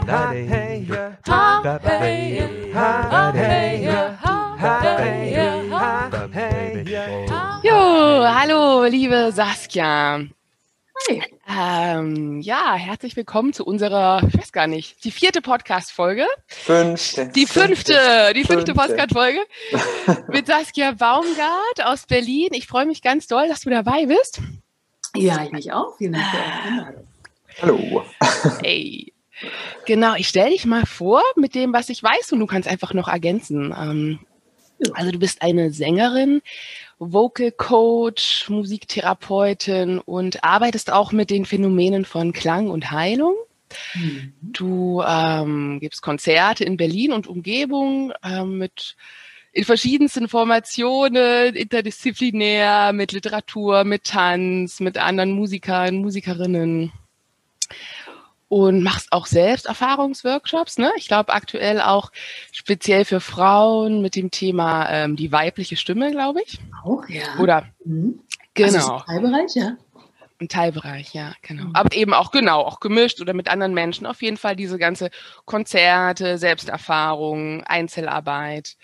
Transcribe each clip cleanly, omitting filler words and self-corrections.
Jo, hallo, liebe Saskia. Hi. Ja, herzlich willkommen zu unserer, ich weiß gar nicht, die 4. Podcast-Folge. Die fünfte Podcast-Folge mit Saskia Baumgart aus Berlin. Ich freue mich ganz doll, dass du dabei bist. Ja, ich mich auch. Vielen Dank für eure Einladung. Hallo. Hey. Genau, ich stelle dich mal vor mit dem, was ich weiß, und du kannst einfach noch ergänzen. Also du bist eine Sängerin, Vocal Coach, Musiktherapeutin und arbeitest auch mit den Phänomenen von Klang und Heilung. Mhm. Du gibst Konzerte in Berlin und Umgebung in verschiedensten Formationen, interdisziplinär, mit Literatur, mit Tanz, mit anderen Musikern, Musikerinnen. Und machst auch selbst Erfahrungsworkshops, ne? Ich glaube aktuell auch speziell für Frauen mit dem Thema die weibliche Stimme, glaube ich. Auch, ja. Oder, genau. Also ein Teilbereich, ja. Ein Teilbereich, ja, genau. Aber eben auch, auch gemischt oder mit anderen Menschen. Auf jeden Fall diese ganze Konzerte, Selbsterfahrung, Einzelarbeit.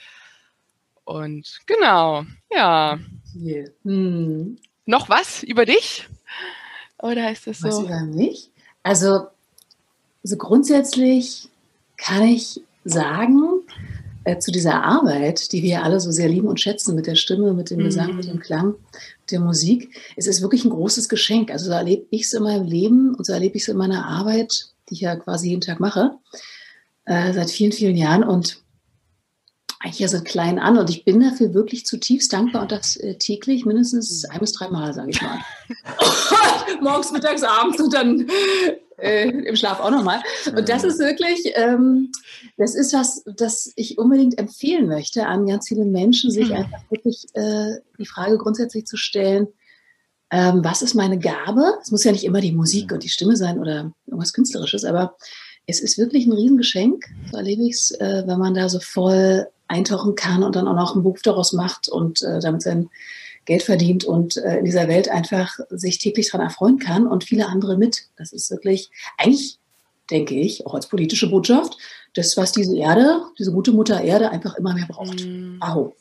Und genau, ja. Yeah. Noch was über dich? Oder ist das so? Was über mich? Also grundsätzlich kann ich sagen, zu dieser Arbeit, die wir ja alle so sehr lieben und schätzen, mit der Stimme, mit dem Gesang, mit dem Klang, mit der Musik, es ist wirklich ein großes Geschenk. Also so erlebe ich es in meinem Leben und so erlebe ich es in meiner Arbeit, die ich ja quasi jeden Tag mache, seit vielen, vielen Jahren und eigentlich ja seit klein an. Und ich bin dafür wirklich zutiefst dankbar und das täglich mindestens 1 bis 3 Mal, sage ich mal. Morgens, mittags, abends und dann im Schlaf auch nochmal. Und das ist wirklich, das ist was, das ich unbedingt empfehlen möchte an ganz viele Menschen, sich einfach wirklich die Frage grundsätzlich zu stellen, was ist meine Gabe? Es muss ja nicht immer die Musik und die Stimme sein oder irgendwas Künstlerisches, aber es ist wirklich ein Riesengeschenk, so erlebe ich es, wenn man da so voll eintauchen kann und dann auch noch einen Beruf daraus macht und damit sein Geld verdient und in dieser Welt einfach sich täglich daran erfreuen kann und viele andere mit. Das ist wirklich, eigentlich denke ich, auch als politische Botschaft, das, was diese Erde, diese gute Mutter Erde einfach immer mehr braucht. Aho.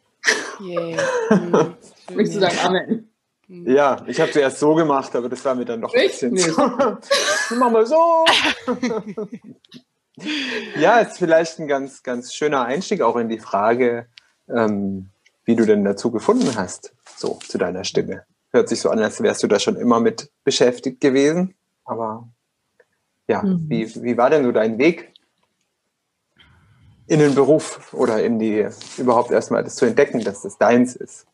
Yeah. Möchtest du sagen Amen? Ja, ich habe zuerst so gemacht, aber das war mir dann doch ein bisschen so. Machen wir so. Ja, ist vielleicht ein ganz, ganz schöner Einstieg auch in die Frage, wie du denn dazu gefunden hast, so zu deiner Stimme. Hört sich so an, als wärst du da schon immer mit beschäftigt gewesen. Aber ja, wie war denn so dein Weg in den Beruf oder in die, überhaupt erstmal das zu entdecken, dass das deins ist?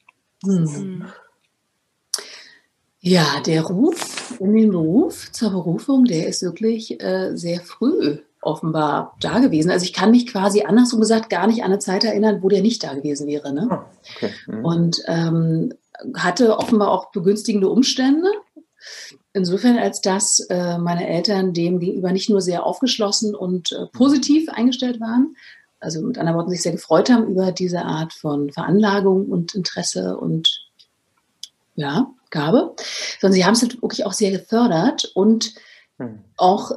Ja, der Ruf in den Beruf zur Berufung, der ist wirklich sehr früh offenbar da gewesen. Also ich kann mich quasi andersrum gesagt gar nicht an eine Zeit erinnern, wo der nicht da gewesen wäre. Ne? Okay. Und hatte offenbar auch begünstigende Umstände. Insofern, als dass meine Eltern dem gegenüber nicht nur sehr aufgeschlossen und positiv eingestellt waren, also mit anderen Worten sich sehr gefreut haben über diese Art von Veranlagung und Interesse und Gabe, sondern sie haben es wirklich auch sehr gefördert und auch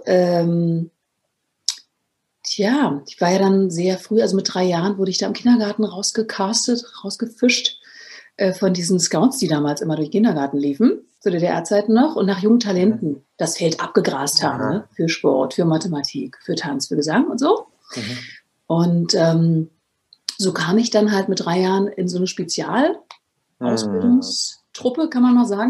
ich war ja dann sehr früh, also mit 3 Jahren wurde ich da im Kindergarten rausgefischt von diesen Scouts, die damals immer durch den Kindergarten liefen, zu DDR-Zeiten noch, und nach jungen Talenten das Feld abgegrast haben, ne? Für Sport, für Mathematik, für Tanz, für Gesang und so. Und so kam ich dann halt mit 3 Jahren in so eine Spezialausbildungstruppe, kann man mal sagen.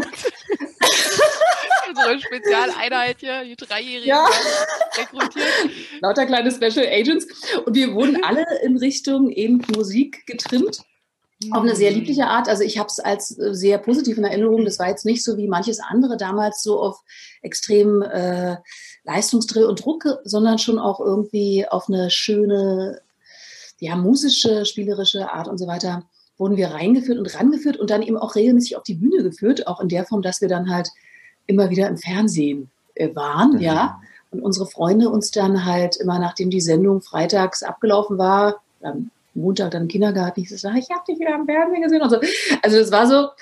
So eine Spezialeinheit hier, die 3-Jährigen rekrutiert. Lauter kleine Special Agents. Und wir wurden alle in Richtung eben Musik getrimmt. Auf eine sehr liebliche Art. Also ich habe es als sehr positiv in Erinnerung. Das war jetzt nicht so wie manches andere damals so auf extrem Leistungsdrill und Druck, sondern schon auch irgendwie auf eine schöne, musische, spielerische Art und so weiter wurden wir reingeführt und rangeführt und dann eben auch regelmäßig auf die Bühne geführt, auch in der Form, dass wir dann halt immer wieder im Fernsehen waren, und unsere Freunde uns dann halt immer, nachdem die Sendung freitags abgelaufen war, am Montag dann im Kindergarten, ich habe dich wieder im Fernsehen gesehen und so. Also das war so,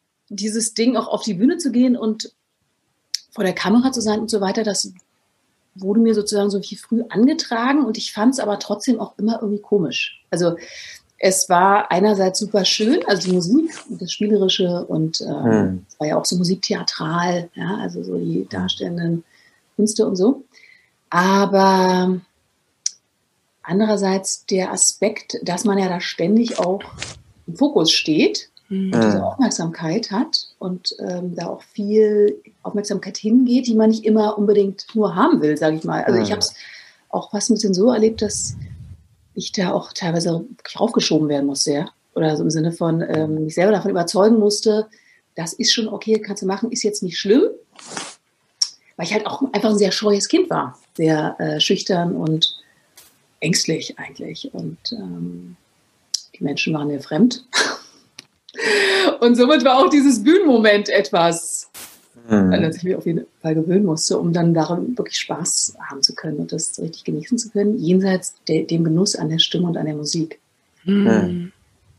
dieses Ding auch auf die Bühne zu gehen und vor der Kamera zu sein und so weiter, das wurde mir sozusagen so viel früh angetragen und ich fand es aber trotzdem auch immer irgendwie komisch. Also es war einerseits super schön, also die Musik und das Spielerische und es war ja auch so musiktheatral, ja, also so die darstellenden Künste und so. Aber andererseits der Aspekt, dass man ja da ständig auch im Fokus steht und diese Aufmerksamkeit hat und da auch viel Aufmerksamkeit hingeht, die man nicht immer unbedingt nur haben will, sage ich mal. Also ich habe es auch fast ein bisschen so erlebt, dass ich da auch teilweise raufgeschoben werden musste, ja. Oder so im Sinne von mich selber davon überzeugen musste, das ist schon okay, kannst du machen, ist jetzt nicht schlimm. Weil ich halt auch einfach ein sehr scheues Kind war. Sehr schüchtern und ängstlich eigentlich. Und die Menschen waren mir fremd. Und somit war auch dieses Bühnenmoment etwas, an das ich mich auf jeden Fall gewöhnen musste, um dann daran wirklich Spaß haben zu können und das richtig genießen zu können, jenseits dem Genuss an der Stimme und an der Musik. Mhm.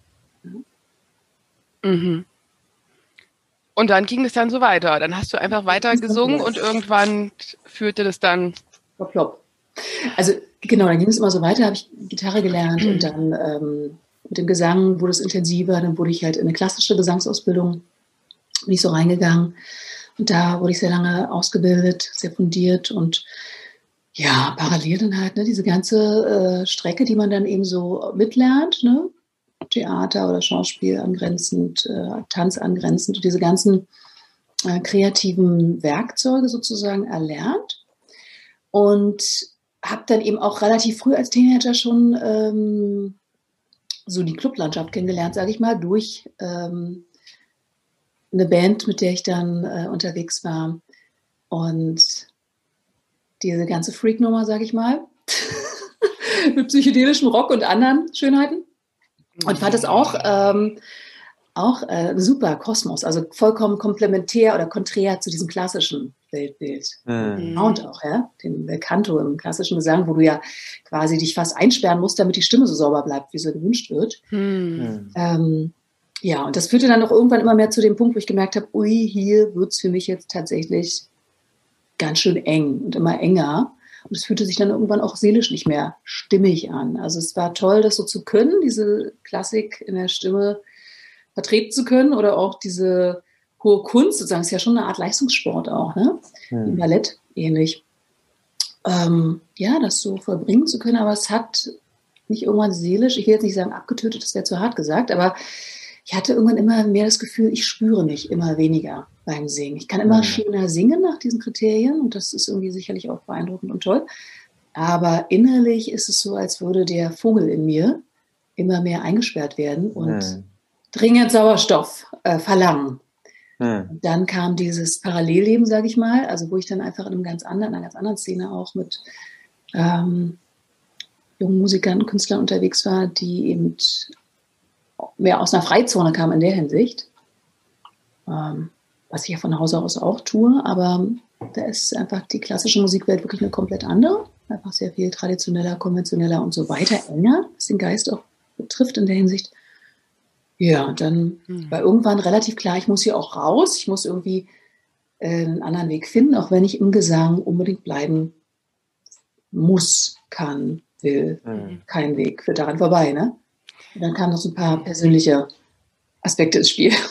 Und dann ging es dann so weiter. Dann hast du einfach weiter gesungen und irgendwann führte das dann... Plopp. Also genau, dann ging es immer so weiter, habe ich Gitarre gelernt und dann mit dem Gesang wurde es intensiver, dann wurde ich halt in eine klassische Gesangsausbildung, bin ich so reingegangen und da wurde ich sehr lange ausgebildet, sehr fundiert und ja, parallel dann halt diese ganze Strecke, die man dann eben so mitlernt, ne? Theater oder Schauspiel angrenzend, Tanz angrenzend und diese ganzen kreativen Werkzeuge sozusagen erlernt und habe dann eben auch relativ früh als Teenager schon so die Clublandschaft kennengelernt, sage ich mal, durch eine Band, mit der ich dann unterwegs war und diese ganze Freak-Nummer, sage ich mal, mit psychedelischem Rock und anderen Schönheiten. Und fand es auch super Kosmos, also vollkommen komplementär oder konträr zu diesem klassischen Weltbild. Und auch, ja, dem Belcanto im klassischen Gesang, wo du ja quasi dich fast einsperren musst, damit die Stimme so sauber bleibt, wie so gewünscht wird. Ja, und das führte dann auch irgendwann immer mehr zu dem Punkt, wo ich gemerkt habe, ui, hier wird es für mich jetzt tatsächlich ganz schön eng und immer enger. Und es fühlte sich dann irgendwann auch seelisch nicht mehr stimmig an. Also es war toll, das so zu können, diese Klassik in der Stimme vertreten zu können oder auch diese hohe Kunst, sozusagen, ist ja schon eine Art Leistungssport auch, ne? Wie Ballett ähnlich. Ja, das so vollbringen zu können, aber es hat mich irgendwann seelisch, ich will jetzt nicht sagen abgetötet, das wäre zu hart gesagt, aber ich hatte irgendwann immer mehr das Gefühl, ich spüre mich immer weniger beim Singen. Ich kann immer schöner singen nach diesen Kriterien und das ist irgendwie sicherlich auch beeindruckend und toll. Aber innerlich ist es so, als würde der Vogel in mir immer mehr eingesperrt werden und dringend Sauerstoff verlangen. Und dann kam dieses Parallelleben, sage ich mal, also wo ich dann einfach in einer ganz anderen Szene auch mit jungen Musikern und Künstlern unterwegs war, die eben mehr aus einer Freizone kamen in der Hinsicht. Was ich ja von Hause aus auch tue, aber da ist einfach die klassische Musikwelt wirklich eine komplett andere. Einfach sehr viel traditioneller, konventioneller und so weiter, enger, was den Geist auch betrifft in der Hinsicht. Ja, und dann war irgendwann relativ klar, ich muss hier auch raus, ich muss irgendwie einen anderen Weg finden, auch wenn ich im Gesang unbedingt bleiben muss, kann, will. Kein Weg führt daran vorbei, ne? Und dann kamen noch so ein paar persönliche Aspekte ins Spiel.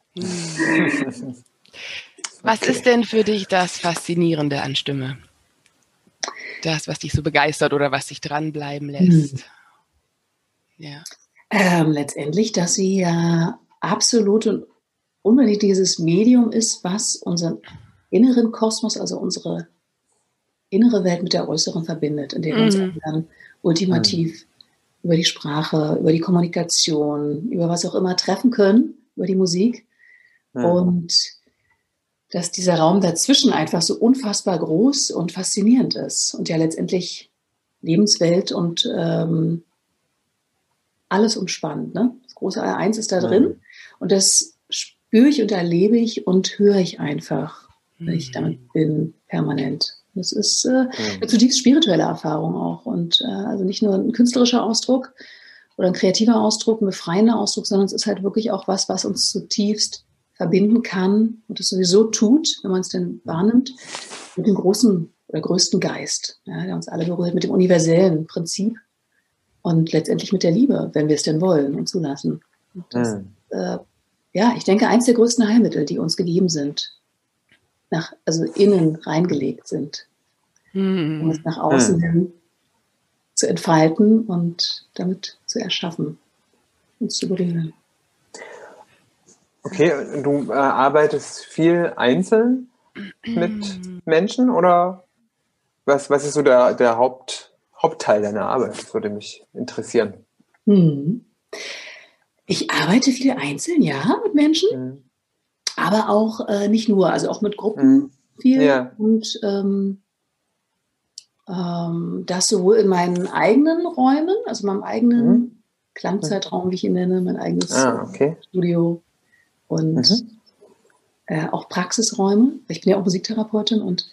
Was ist denn für dich das Faszinierende an Stimme? Das, was dich so begeistert oder was dich dranbleiben lässt? Ja. Letztendlich, dass sie ja absolut und unbedingt dieses Medium ist, was unseren inneren Kosmos, also unsere innere Welt mit der äußeren verbindet, in der wir uns dann ultimativ über die Sprache, über die Kommunikation, über was auch immer treffen können, über die Musik. Und dass dieser Raum dazwischen einfach so unfassbar groß und faszinierend ist und ja letztendlich Lebenswelt und alles umspannt. Ne? Das große Eins ist da drin und das spüre ich und erlebe ich und höre ich einfach, wenn ich damit bin, permanent. Das ist eine zutiefst spirituelle Erfahrung auch und also nicht nur ein künstlerischer Ausdruck oder ein kreativer Ausdruck, ein befreiender Ausdruck, sondern es ist halt wirklich auch was uns zutiefst verbinden kann und es sowieso tut, wenn man es denn wahrnimmt, mit dem großen oder größten Geist, ja, der uns alle berührt, mit dem universellen Prinzip und letztendlich mit der Liebe, wenn wir es denn wollen und zulassen. Und das, ich denke, eins der größten Heilmittel, die uns gegeben sind, also innen reingelegt sind, um es nach außen hin zu entfalten und damit zu erschaffen, uns zu berühren. Okay, du arbeitest viel einzeln mit Menschen oder was ist so der Hauptteil deiner Arbeit? Das würde mich interessieren. Ich arbeite viel einzeln, ja, mit Menschen, aber auch nicht nur, also auch mit Gruppen viel. Ja. Und das sowohl in meinen eigenen Räumen, also meinem eigenen Klangzeitraum, wie ich ihn nenne, mein eigenes Studio und auch Praxisräume. Ich bin ja auch Musiktherapeutin und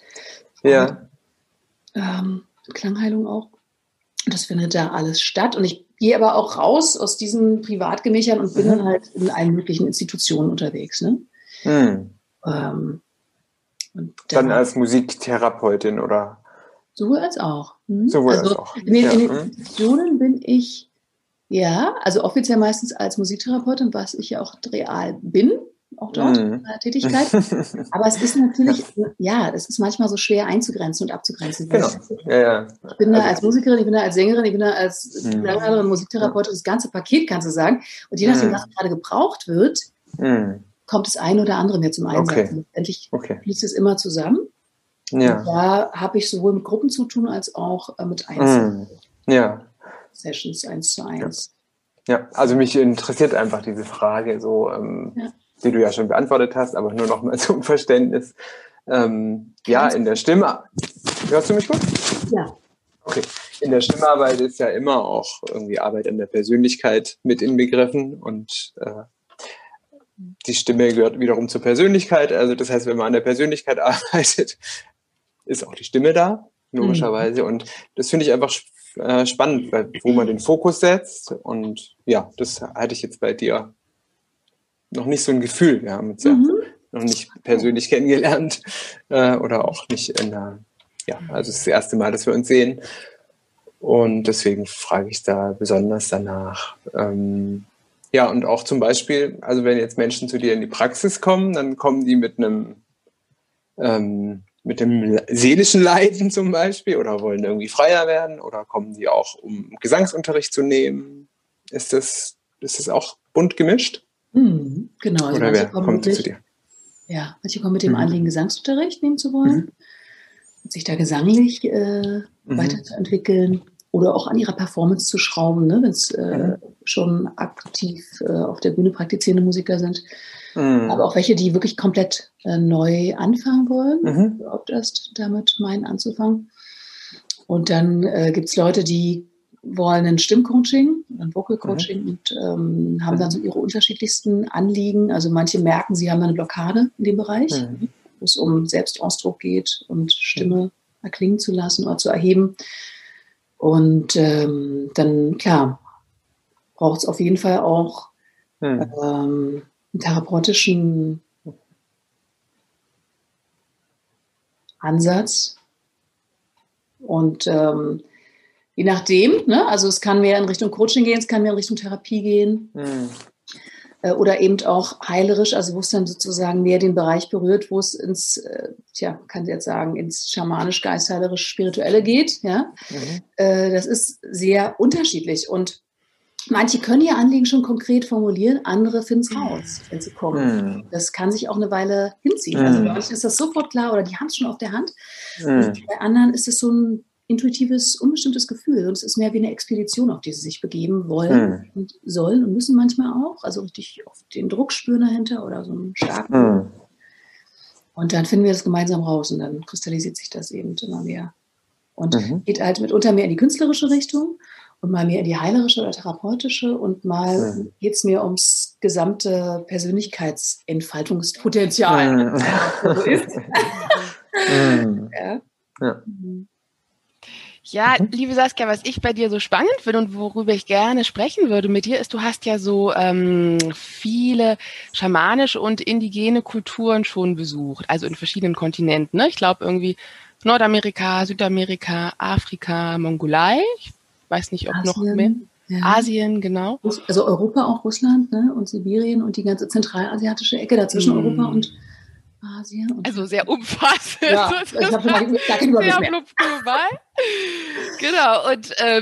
Klangheilung auch. Und das findet da alles statt. Und ich gehe aber auch raus aus diesen Privatgemächern und bin dann halt in allen möglichen Institutionen unterwegs. Ne? Und dann als Musiktherapeutin oder? Sowohl als auch. Sowohl als auch. In den Institutionen bin ich, also offiziell meistens als Musiktherapeutin, was ich ja auch real bin, auch dort in der Tätigkeit. Aber es ist natürlich, es ist manchmal so schwer einzugrenzen und abzugrenzen. Genau. Ich bin da als Musikerin, ich bin da als Sängerin, ich bin da als Musiktherapeutin, das ganze Paket, kannst du sagen. Und je nachdem, was gerade gebraucht wird, kommt das eine oder andere mir zum Einsatz. Letztendlich fließt es immer zusammen. Ja. Und da habe ich sowohl mit Gruppen zu tun, als auch mit Einzelnen. Sessions 1:1. Ja, also mich interessiert einfach diese Frage, so, die du ja schon beantwortet hast, aber nur noch mal zum Verständnis. In der Stimme. Hörst du mich gut? Ja. Okay. In der Stimmarbeit ist ja immer auch irgendwie Arbeit an der Persönlichkeit mit inbegriffen und die Stimme gehört wiederum zur Persönlichkeit. Also das heißt, wenn man an der Persönlichkeit arbeitet, ist auch die Stimme da, logischerweise. Und das finde ich einfach spannend, wo man den Fokus setzt. Und das hatte ich jetzt bei dir noch nicht so ein Gefühl. Wir haben uns ja noch nicht persönlich kennengelernt oder auch nicht also es ist das erste Mal, dass wir uns sehen. Und deswegen frage ich da besonders danach. Und auch zum Beispiel, also wenn jetzt Menschen zu dir in die Praxis kommen, dann kommen die mit dem seelischen Leiden zum Beispiel oder wollen irgendwie freier werden oder kommen die auch, um Gesangsunterricht zu nehmen? Ist das auch bunt gemischt? Genau. Also oder wer kommt zu dir? Ja, manche kommen mit dem Anliegen, Gesangsunterricht nehmen zu wollen, sich da gesanglich weiterzuentwickeln oder auch an ihrer Performance zu schrauben, ne, wenn es schon aktiv auf der Bühne praktizierende Musiker sind. Aber auch welche, die wirklich komplett neu anfangen wollen, überhaupt erst damit meinen anzufangen. Und dann gibt es Leute, die wollen ein Stimmcoaching, ein Vocal Coaching und haben dann so ihre unterschiedlichsten Anliegen. Also manche merken, sie haben eine Blockade in dem Bereich, wo es um Selbstausdruck geht und Stimme erklingen zu lassen oder zu erheben. Und dann, klar, braucht es auf jeden Fall auch einen therapeutischen Ansatz. Und je nachdem, ne, also es kann mehr in Richtung Coaching gehen, es kann mehr in Richtung Therapie gehen. Oder eben auch heilerisch, also wo es dann sozusagen mehr den Bereich berührt, wo es ins, kann ich jetzt sagen, ins schamanisch-geistheilerisch-spirituelle geht. Ja? Das ist sehr unterschiedlich und manche können ihr Anliegen schon konkret formulieren, andere finden es raus, wenn sie kommen. Das kann sich auch eine Weile hinziehen. Also bei manchen ist das sofort klar oder die haben es schon auf der Hand. Und bei anderen ist es so ein intuitives, unbestimmtes Gefühl. Und es ist mehr wie eine Expedition, auf die sie sich begeben wollen und sollen und müssen manchmal auch. Also richtig auf den Druck spüren dahinter oder so einen starken. Und dann finden wir das gemeinsam raus und dann kristallisiert sich das eben immer mehr. Und geht halt mitunter mehr in die künstlerische Richtung und mal mehr in die heilerische oder therapeutische und mal geht es mir ums gesamte Persönlichkeitsentfaltungspotenzial. So ist. Ja, liebe Saskia, was ich bei dir so spannend finde und worüber ich gerne sprechen würde mit dir, ist, du hast ja so viele schamanische und indigene Kulturen schon besucht, also in verschiedenen Kontinenten. Ne? Ich glaube irgendwie Nordamerika, Südamerika, Afrika, Mongolei. Ich weiß nicht, ob Asien, noch mehr. ja. Asien, genau. Also Europa, auch Russland, ne? Und Sibirien und die ganze zentralasiatische Ecke dazwischen Europa und Asien. Und also sehr umfassend. Ja, ich habe schon gar keinen Überblick mehr. Global. Genau.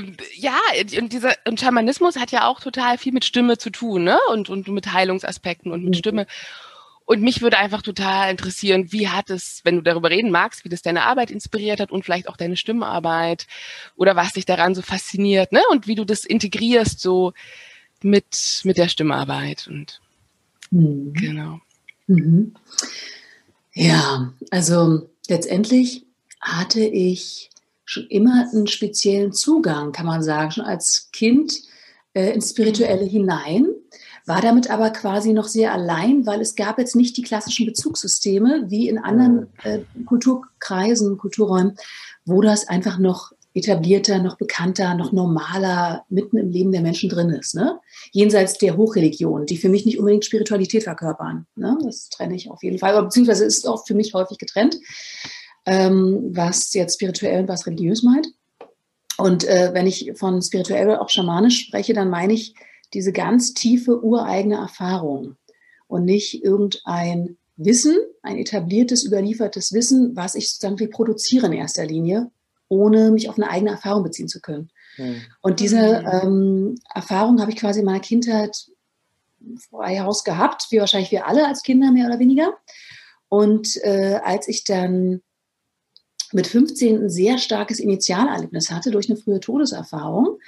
Und Schamanismus hat ja auch total viel mit Stimme zu tun, ne? Und mit Heilungsaspekten und mit Stimme. Und mich würde einfach total interessieren, wie hat es, wenn du darüber reden magst, wie das deine Arbeit inspiriert hat und vielleicht auch deine Stimmarbeit oder was dich daran so fasziniert, ne? Und wie du das integrierst so mit der Stimmarbeit und genau. Mhm. Ja, also letztendlich hatte ich schon immer einen speziellen Zugang, kann man sagen, schon als Kind ins Spirituelle hinein, war damit aber quasi noch sehr allein, weil es gab jetzt nicht die klassischen Bezugssysteme wie in anderen Kulturkreisen, Kulturräumen, wo das einfach noch etablierter, noch bekannter, noch normaler mitten im Leben der Menschen drin ist. Ne? Jenseits der Hochreligion, die für mich nicht unbedingt Spiritualität verkörpern. Ne? Das trenne ich auf jeden Fall, aber beziehungsweise ist auch für mich häufig getrennt, was jetzt spirituell und was religiös meint. Und wenn ich von spirituell oder auch schamanisch spreche, dann meine ich diese ganz tiefe, ureigene Erfahrung und nicht irgendein Wissen, ein etabliertes, überliefertes Wissen, was ich sozusagen reproduziere in erster Linie, ohne mich auf eine eigene Erfahrung beziehen zu können. Und diese Erfahrung habe ich quasi in meiner Kindheit frei Haus gehabt, wie wahrscheinlich wir alle als Kinder, mehr oder weniger. Und als ich dann mit 15 ein sehr starkes Initialerlebnis hatte durch eine frühe Todeserfahrung,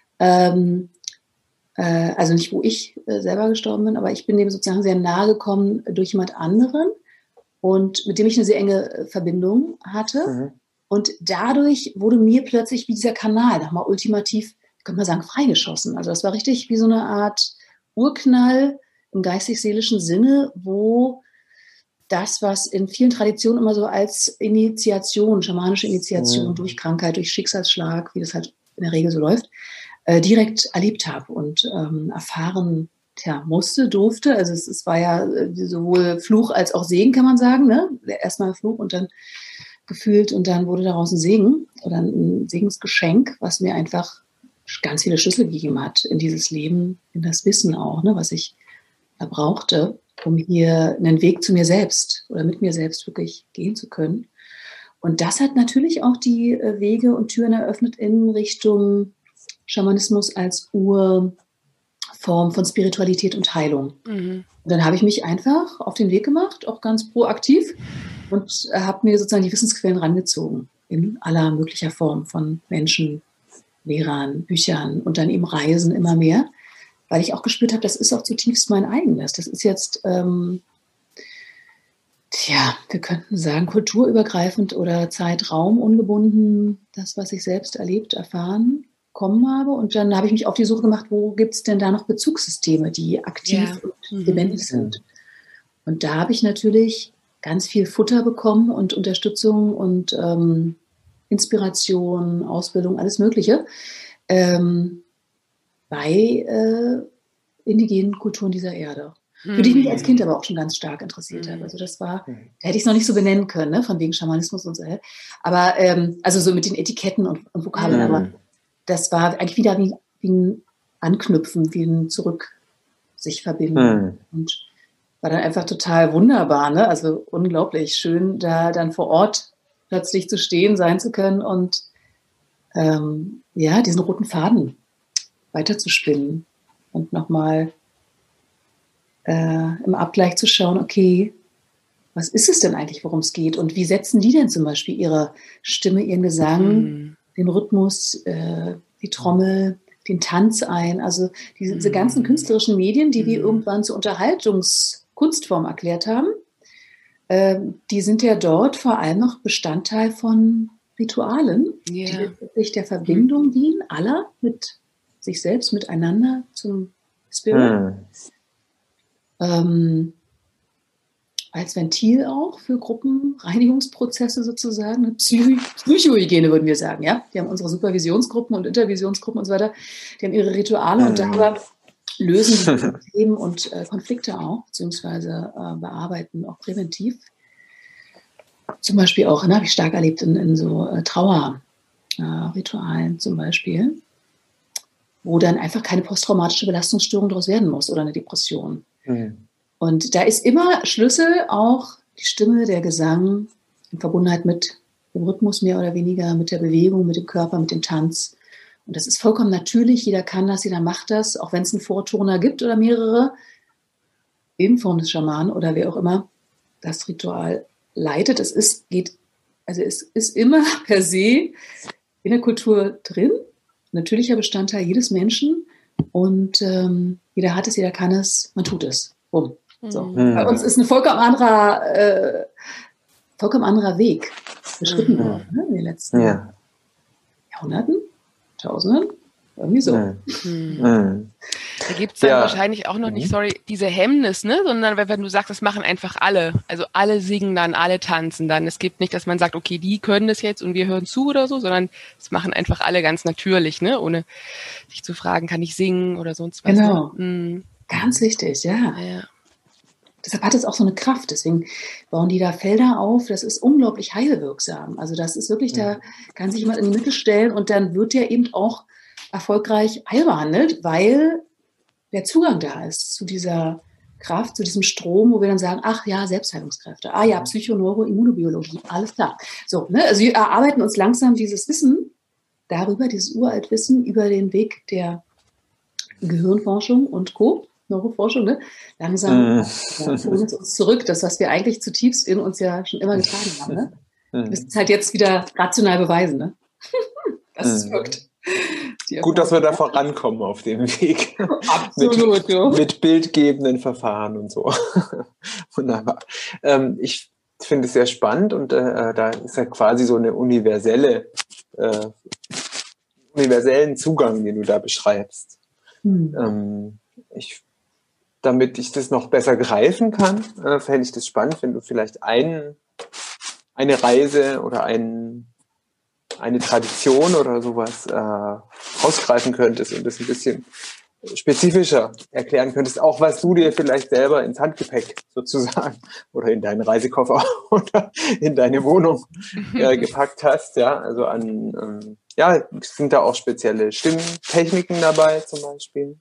also nicht, wo ich selber gestorben bin, aber ich bin dem sozusagen sehr nahe gekommen durch jemand anderen und mit dem ich eine sehr enge Verbindung hatte. Und dadurch wurde mir plötzlich wie dieser Kanal nochmal ultimativ, könnte man sagen, freigeschossen. Also das war richtig wie so eine Art Urknall im geistig-seelischen Sinne, wo das, was in vielen Traditionen immer so als Initiation, schamanische Initiation durch Krankheit, durch Schicksalsschlag, wie das halt in der Regel so läuft, direkt erlebt habe und erfahren musste, durfte. Also es war ja sowohl Fluch als auch Segen, kann man sagen. Ne? Erstmal Fluch und dann gefühlt und dann wurde daraus ein Segen oder ein Segensgeschenk, was mir einfach ganz viele Schlüssel gegeben hat in dieses Leben, in das Wissen auch, ne, was ich da brauchte, um hier einen Weg zu mir selbst oder mit mir selbst wirklich gehen zu können. Und das hat natürlich auch die Wege und Türen eröffnet in Richtung Schamanismus als Urform von Spiritualität und Heilung. Und dann habe ich mich einfach auf den Weg gemacht, auch ganz proaktiv und habe mir sozusagen die Wissensquellen rangezogen in aller möglicher Form von Menschen, Lehrern, Büchern und dann eben Reisen immer mehr, weil ich auch gespürt habe, das ist auch zutiefst mein eigenes. Das ist jetzt, wir könnten sagen, kulturübergreifend oder Zeitraum ungebunden, das, was ich selbst erlebt, erfahren, kommen habe. Und dann habe ich mich auf die Suche gemacht, wo gibt es denn da noch Bezugssysteme, die aktiv und lebendig sind. Und da habe ich natürlich ganz viel Futter bekommen und Unterstützung und Inspiration, Ausbildung, alles Mögliche bei indigenen Kulturen dieser Erde. Für die ich mich als Kind aber auch schon ganz stark interessiert habe. Also das war, da hätte ich es noch nicht so benennen können, ne, von wegen Schamanismus und so. Aber also so mit den Etiketten und Vokabeln, aber das war eigentlich wieder wie ein Anknüpfen, wie ein Zurück sich verbinden. Und war dann einfach total wunderbar, ne? Also unglaublich schön, da dann vor Ort plötzlich zu stehen, sein zu können und diesen roten Faden weiterzuspinnen und nochmal im Abgleich zu schauen, okay, was ist es denn eigentlich, worum es geht und wie setzen die denn zum Beispiel ihre Stimme, ihren Gesang, den Rhythmus, die Trommel, den Tanz ein, also diese ganzen künstlerischen Medien, die wir irgendwann zur Unterhaltungskunstform erklärt haben, die sind ja dort vor allem noch Bestandteil von Ritualen, die wirklich der Verbindung dienen, aller mit sich selbst, miteinander zum Spirit. Als Ventil auch für Gruppenreinigungsprozesse sozusagen, eine Psychohygiene würden wir sagen, ja. Die haben unsere Supervisionsgruppen und Intervisionsgruppen und so weiter, die haben ihre Rituale und darüber lösen die Themen und Konflikte auch, beziehungsweise bearbeiten auch präventiv. Zum Beispiel auch, ne, habe ich stark erlebt in so Trauerritualen zum Beispiel, wo dann einfach keine posttraumatische Belastungsstörung daraus werden muss oder eine Depression. Und da ist immer Schlüssel auch die Stimme, der Gesang in Verbundenheit mit dem Rhythmus mehr oder weniger, mit der Bewegung, mit dem Körper, mit dem Tanz. Und das ist vollkommen natürlich, jeder kann das, jeder macht das, auch wenn es einen Vorturner gibt oder mehrere, in Form des Schamanen oder wer auch immer das Ritual leitet. Es ist immer per se in der Kultur drin, natürlicher Bestandteil jedes Menschen und jeder hat es, jeder kann es, man tut es. Bumm. So. Bei uns ist ein vollkommen anderer Weg beschritten worden, ne, in den letzten Jahrhunderten, Tausenden, irgendwie so. Da gibt es dann wahrscheinlich auch noch nicht, diese Hemmnis, ne? Sondern wenn du sagst, das machen einfach alle. Also alle singen dann, alle tanzen dann. Es gibt nicht, dass man sagt, okay, die können das jetzt und wir hören zu oder so, sondern es machen einfach alle ganz natürlich, ne? Ohne sich zu fragen, kann ich singen oder sonst was. Genau. Ne? Ganz wichtig, ja. Deshalb hat es auch so eine Kraft. Deswegen bauen die da Felder auf. Das ist unglaublich heilwirksam. Also das ist wirklich, da kann sich jemand in die Mitte stellen und dann wird der eben auch erfolgreich heilbehandelt, weil der Zugang da ist zu dieser Kraft, zu diesem Strom, wo wir dann sagen, ach ja, Selbstheilungskräfte, Psychoneuroimmunobiologie, alles klar. So, ne? Also wir erarbeiten uns langsam dieses Wissen darüber, dieses Uraltwissen über den Weg der Gehirnforschung und Co., Neuroforschung, ne? Langsam holen uns zurück, das, was wir eigentlich zutiefst in uns ja schon immer getragen haben. Ne? Wir müssen es halt jetzt wieder rational beweisen, ne? dass es wirkt. Gut, dass wir da vorankommen auf dem Weg. Absolut, mit bildgebenden Verfahren und so. Wunderbar. Ich finde es sehr spannend und da ist ja quasi so eine universellen Zugang, den du da beschreibst. Damit ich das noch besser greifen kann, fände ich das spannend, wenn du vielleicht eine Reise oder eine Tradition oder sowas rausgreifen könntest und das ein bisschen spezifischer erklären könntest, auch was du dir vielleicht selber ins Handgepäck sozusagen oder in deinen Reisekoffer oder in deine Wohnung gepackt hast, ja, also sind da auch spezielle Stimmtechniken dabei zum Beispiel.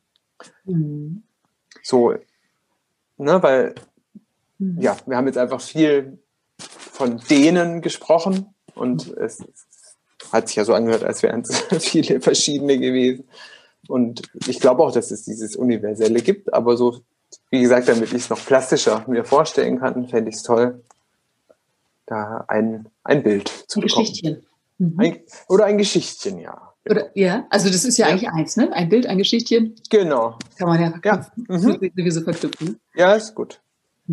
So, ne, weil wir haben jetzt einfach viel von denen gesprochen und es hat sich ja so angehört, als wären es viele verschiedene gewesen. Und ich glaube auch, dass es dieses Universelle gibt, aber so, wie gesagt, damit ich es noch plastischer mir vorstellen kann, fände ich es toll, da ein Bild zu bekommen. Geschichtchen. Oder ein Geschichtchen, ja. Oder, ja, also das ist ja eigentlich eins, ne? Ein Bild, ein Geschichtchen. Genau. Kann man ja verknüpfen. Sowieso verknüpfen. Ja, ist gut.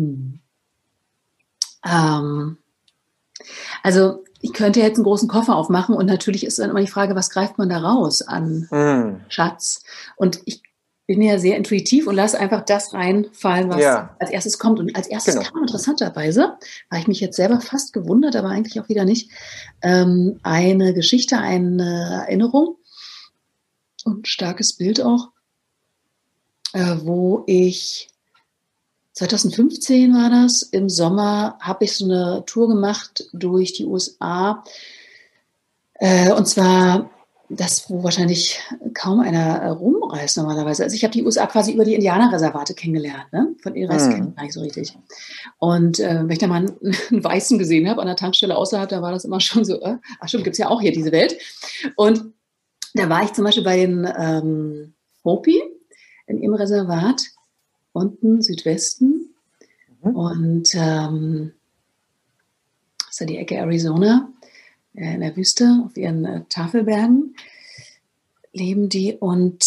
Also ich könnte jetzt einen großen Koffer aufmachen und natürlich ist dann immer die Frage, was greift man da raus an Schatz? Und ich bin ja sehr intuitiv und lasse einfach das reinfallen, was als erstes kommt. Und als erstes kam interessanterweise, habe ich mich jetzt selber fast gewundert, aber eigentlich auch wieder nicht, eine Geschichte, eine Erinnerung und starkes Bild auch, wo ich 2015 war das, im Sommer habe ich so eine Tour gemacht durch die USA und zwar das, wo wahrscheinlich kaum einer rumreist normalerweise. Also ich habe die USA quasi über die Indianerreservate kennengelernt, ne? Von Inreise kenne ich gar nicht so richtig. Und wenn ich da mal einen Weißen gesehen habe an der Tankstelle außerhalb, da war das immer schon so, ach stimmt, gibt es ja auch hier diese Welt. Und da war ich zum Beispiel bei den Hopi in ihrem Reservat, unten, Südwesten. Und das ist ja die Ecke Arizona, in der Wüste, auf ihren Tafelbergen leben die. Und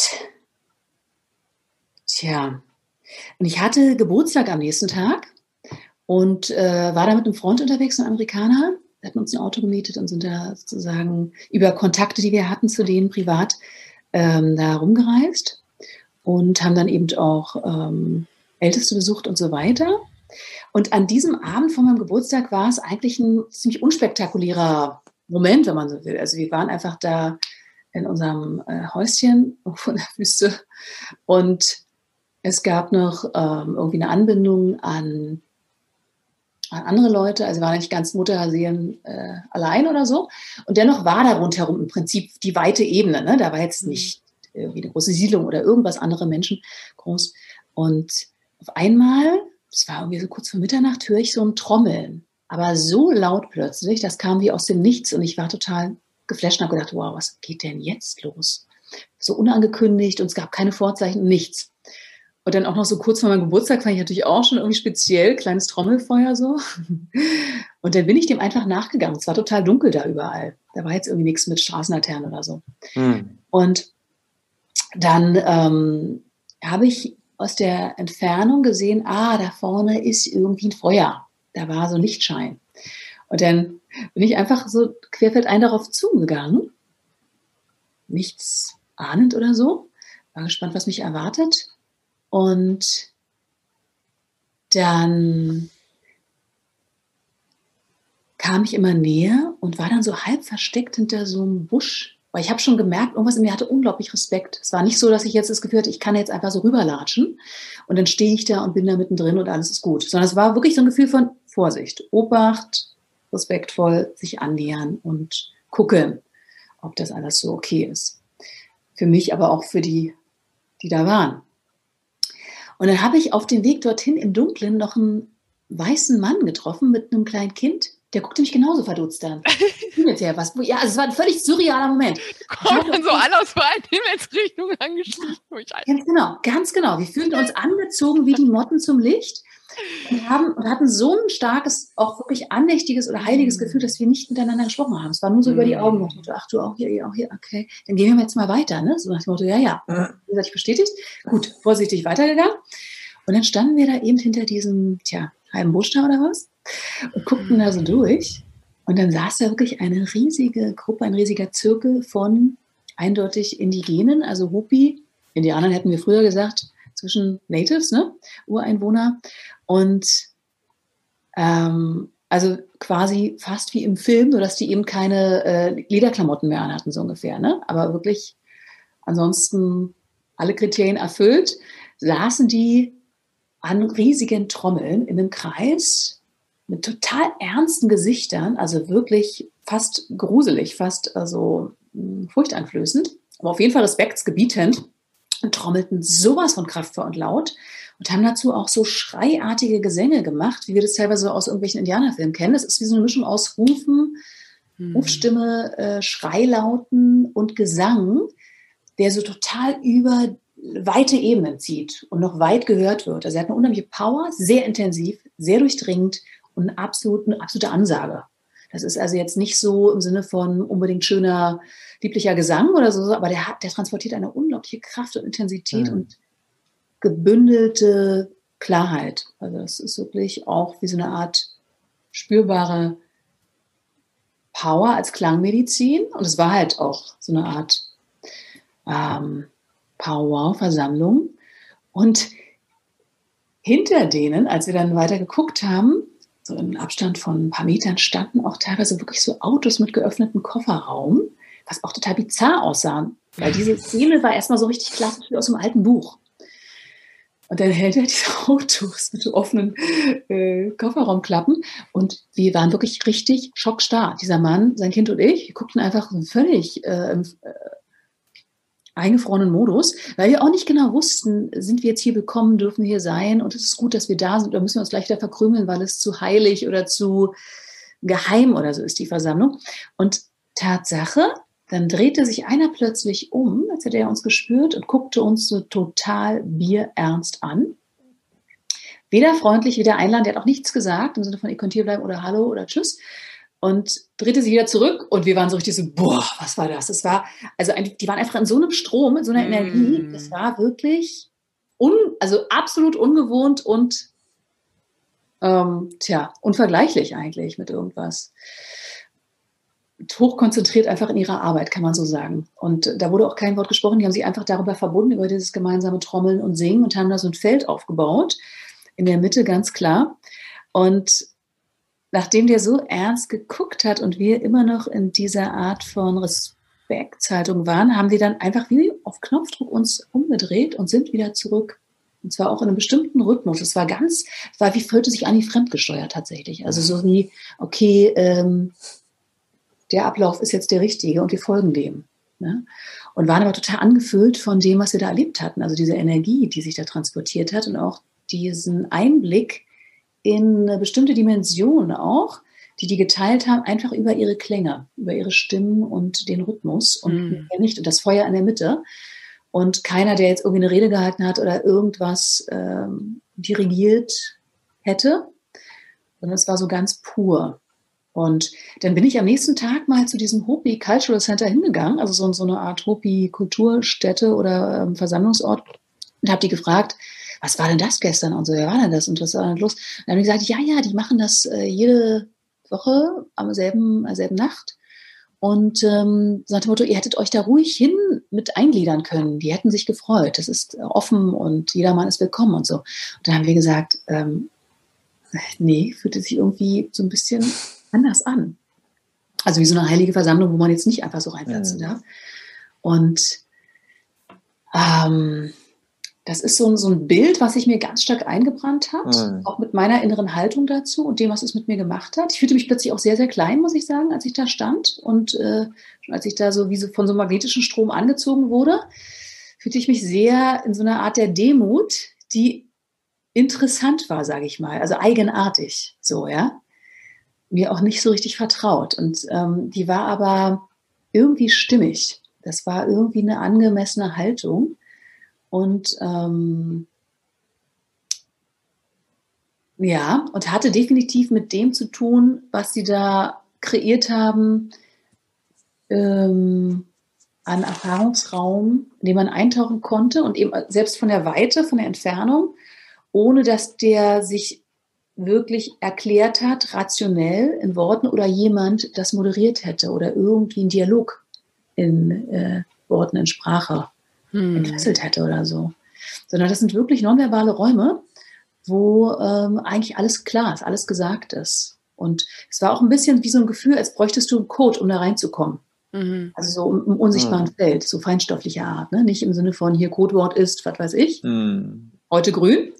und ich hatte Geburtstag am nächsten Tag und war da mit einem Freund unterwegs, einem Amerikaner. Wir hatten uns ein Auto gemietet und sind da sozusagen über Kontakte, die wir hatten zu denen privat, da rumgereist und haben dann eben auch Älteste besucht und so weiter. Und an diesem Abend vor meinem Geburtstag war es eigentlich ein ziemlich unspektakulärer Moment, wenn man so will. Also wir waren einfach da in unserem Häuschen von der Wüste und es gab noch irgendwie eine Anbindung an waren andere Leute, also war nicht ganz Mutterseelen allein oder so. Und dennoch war da rundherum im Prinzip die weite Ebene. Ne? Da war jetzt nicht irgendwie eine große Siedlung oder irgendwas, andere Menschen groß. Und auf einmal, es war irgendwie so kurz vor Mitternacht, höre ich so ein Trommeln. Aber so laut plötzlich, das kam wie aus dem Nichts. Und ich war total geflasht und habe gedacht, wow, was geht denn jetzt los? So unangekündigt und es gab keine Vorzeichen, nichts. Und dann auch noch so kurz vor meinem Geburtstag fand ich natürlich auch schon irgendwie speziell, kleines Trommelfeuer so. Und dann bin ich dem einfach nachgegangen. Es war total dunkel da überall. Da war jetzt irgendwie nichts mit Straßenlaternen oder so. Und dann habe ich aus der Entfernung gesehen, da vorne ist irgendwie ein Feuer. Da war so ein Lichtschein. Und dann bin ich einfach so querfeldein darauf zugegangen. Nichts ahnend oder so. War gespannt, was mich erwartet. Und dann kam ich immer näher und war dann so halb versteckt hinter so einem Busch. Weil ich habe schon gemerkt, irgendwas in mir hatte unglaublich Respekt. Es war nicht so, dass ich jetzt das Gefühl hatte, ich kann jetzt einfach so rüberlatschen und dann stehe ich da und bin da mittendrin und alles ist gut. Sondern es war wirklich so ein Gefühl von Vorsicht, Obacht, respektvoll sich annähern und gucken, ob das alles so okay ist. Für mich, aber auch für die, die da waren. Und dann habe ich auf dem Weg dorthin im Dunkeln noch einen weißen Mann getroffen mit einem kleinen Kind. Der guckte mich genauso verdutzt an. Ja, also es war ein völlig surrealer Moment. Kommen dann so alle aus allen Himmelsrichtungen angestiegen. Ganz genau. Wir fühlten uns angezogen wie die Motten zum Licht und hatten so ein starkes, auch wirklich andächtiges oder heiliges Gefühl, dass wir nicht miteinander gesprochen haben. Es war nur so über die Augen. Und ach du, auch hier, okay. Dann gehen wir jetzt mal weiter. Ne? So nach dem Motto, ja. Wie gesagt, bestätigt. Gut, vorsichtig weitergegangen. Und dann standen wir da eben hinter diesem, halben Busch da oder was und guckten da so durch. Und dann saß da wirklich eine riesige Gruppe, ein riesiger Zirkel von eindeutig Indigenen, also Hopi. Indianern hätten wir früher gesagt, zwischen Natives, ne? Ureinwohner. Und also quasi fast wie im Film, nur dass die eben keine Lederklamotten mehr anhatten, so ungefähr. Ne? Aber wirklich ansonsten alle Kriterien erfüllt, saßen die an riesigen Trommeln in einem Kreis mit total ernsten Gesichtern, also wirklich fast gruselig, fast also furchteinflößend, aber auf jeden Fall respektsgebietend und trommelten sowas von kraftvoll und laut und haben dazu auch so schreiartige Gesänge gemacht, wie wir das teilweise aus irgendwelchen Indianerfilmen kennen. Das ist wie so eine Mischung aus Rufen, Rufstimme, Schreilauten und Gesang, der so total über weite Ebenen zieht und noch weit gehört wird. Also er hat eine unheimliche Power, sehr intensiv, sehr durchdringend und eine absolute Ansage. Das ist also jetzt nicht so im Sinne von unbedingt schöner, lieblicher Gesang oder so, aber der transportiert eine unglaubliche Kraft und Intensität und gebündelte Klarheit. Also das ist wirklich auch wie so eine Art spürbare Power als Klangmedizin. Und es war halt auch so eine Art Power-Versammlung. Und hinter denen, als wir dann weiter geguckt haben, so im Abstand von ein paar Metern, standen auch teilweise wirklich so Autos mit geöffnetem Kofferraum, was auch total bizarr aussah. Weil diese Szene war erstmal so richtig klassisch wie aus einem alten Buch. Und dann hält er diese Autos mit offenen Kofferraumklappen. Und wir waren wirklich richtig schockstarr. Dieser Mann, sein Kind und ich, wir guckten einfach völlig eingefrorenen Modus, weil wir auch nicht genau wussten, sind wir jetzt hier willkommen, dürfen wir hier sein und es ist gut, dass wir da sind oder müssen wir uns gleich wieder verkrümeln, weil es zu heilig oder zu geheim oder so ist die Versammlung. Und Tatsache, dann drehte sich einer plötzlich um, als hätte er uns gespürt und guckte uns so total bierernst an. Weder freundlich, weder einladend, der hat auch nichts gesagt, im Sinne von, ihr könnt hier bleiben oder hallo oder tschüss. Und drehte sich wieder zurück und wir waren so richtig so, boah, was war das? Das war, also die waren einfach in so einem Strom, in so einer Energie, das war wirklich also absolut ungewohnt und unvergleichlich eigentlich mit irgendwas. Hochkonzentriert einfach in ihrer Arbeit, kann man so sagen. Und da wurde auch kein Wort gesprochen, die haben sich einfach darüber verbunden, über dieses gemeinsame Trommeln und Singen und haben da so ein Feld aufgebaut, in der Mitte ganz klar. Und nachdem der so ernst geguckt hat und wir immer noch in dieser Art von Respektshaltung waren, haben wir dann einfach wie auf Knopfdruck uns umgedreht und sind wieder zurück Und zwar auch in einem bestimmten Rhythmus. Es war wie fühlte sich an wie fremdgesteuert tatsächlich. Also so wie, okay, der Ablauf ist jetzt der richtige und wir folgen dem. Ne? Und waren aber total angefüllt von dem, was wir da erlebt hatten. Also diese Energie, die sich da transportiert hat und auch diesen Einblick in eine bestimmte Dimension auch, die geteilt haben, einfach über ihre Klänge, über ihre Stimmen und den Rhythmus und nicht und das Feuer in der Mitte. Und keiner, der jetzt irgendwie eine Rede gehalten hat oder irgendwas dirigiert hätte, sondern es war so ganz pur. Und dann bin ich am nächsten Tag mal zu diesem Hopi Cultural Center hingegangen, also so eine Art Hopi-Kulturstätte oder Versammlungsort, und habe die gefragt, was war denn das gestern? Und so, wer war denn das? Und was war denn los? Und dann haben die gesagt, ja, die machen das jede Woche am selben Nacht. Und so nach dem Motto, ihr hättet euch da ruhig hin mit eingliedern können. Die hätten sich gefreut. Das ist offen und jedermann ist willkommen und so. Und dann haben wir gesagt, nee, fühlte sich irgendwie so ein bisschen anders an. Also wie so eine heilige Versammlung, wo man jetzt nicht einfach so reinplatzen darf. Und das ist so ein Bild, was sich mir ganz stark eingebrannt hat, auch mit meiner inneren Haltung dazu und dem, was es mit mir gemacht hat. Ich fühlte mich plötzlich auch sehr, sehr klein, muss ich sagen, als ich da stand und als ich da so wie so von so einem magnetischen Strom angezogen wurde, fühlte ich mich sehr in so einer Art der Demut, die interessant war, sage ich mal, also eigenartig, so, ja, mir auch nicht so richtig vertraut und die war aber irgendwie stimmig. Das war irgendwie eine angemessene Haltung. Und und hatte definitiv mit dem zu tun, was sie da kreiert haben, an Erfahrungsraum, in dem man eintauchen konnte und eben selbst von der Weite, von der Entfernung, ohne dass der sich wirklich erklärt hat, rationell in Worten oder jemand das moderiert hätte oder irgendwie einen Dialog in Worten, in Sprache entfesselt hätte oder so. Sondern das sind wirklich nonverbale Räume, wo eigentlich alles klar ist, alles gesagt ist. Und es war auch ein bisschen wie so ein Gefühl, als bräuchtest du einen Code, um da reinzukommen. Also so im unsichtbaren Feld, so feinstofflicher Art. Ne? Nicht im Sinne von, hier Codewort ist, was weiß ich, heute grün,